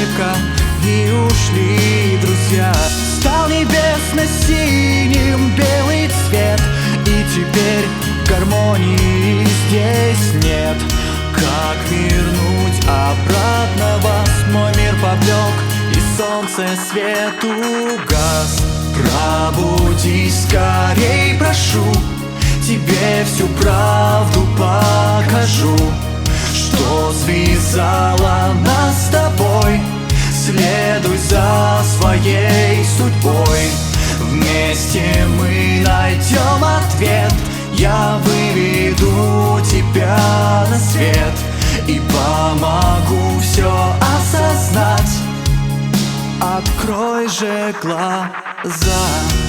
века, и ушли друзья. Стал небесно-синим белый цвет, и теперь гармонии здесь нет. Как вернуть обратно вас? Мой мир поблек, и солнце свет угас. Пробудись скорей, прошу, тебе всю правду покажу, что связало нас с тобой. Следуй за своей судьбой, вместе мы найдем ответ. Я выведу тебя на свет и помогу все осознать. Открой же глаза.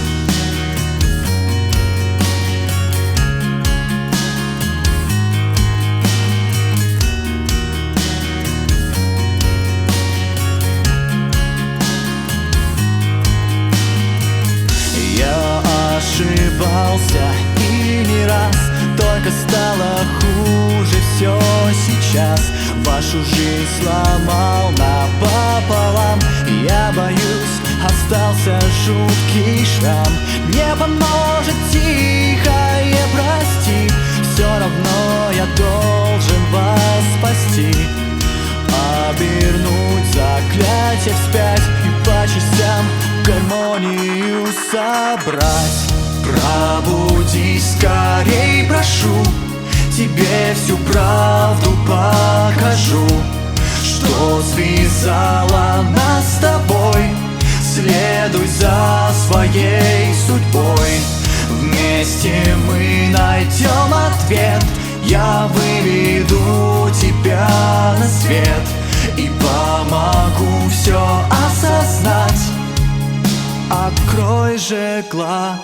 Ошибался и не раз, только стало хуже все сейчас. Вашу жизнь сломал напополам, я боюсь, остался жуткий шрам. Не поможет тихое прости, все равно я должен вас спасти. Обернуть заклятие вспять и по частям гармонию собрать. Пробудись скорей, прошу, тебе всю правду покажу, что связало нас с тобой. Следуй за своей судьбой, вместе мы найдем ответ. Я выведу тебя на свет и помогу все осознать. Открой же глаза.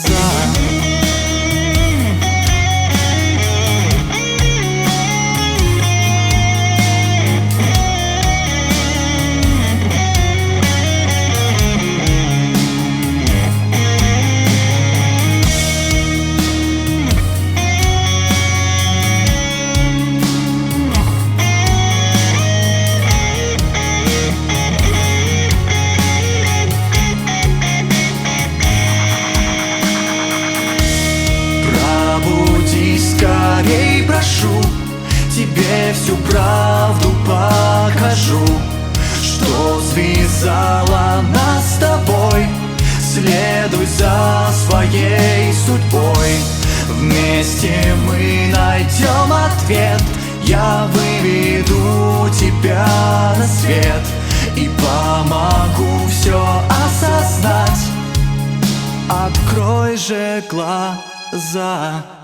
Скорей, прошу, тебе всю правду покажу, что связало нас с тобой. Следуй за своей судьбой, вместе мы найдем ответ. Я выведу тебя на свет и помогу все осознать. Открой же глаза.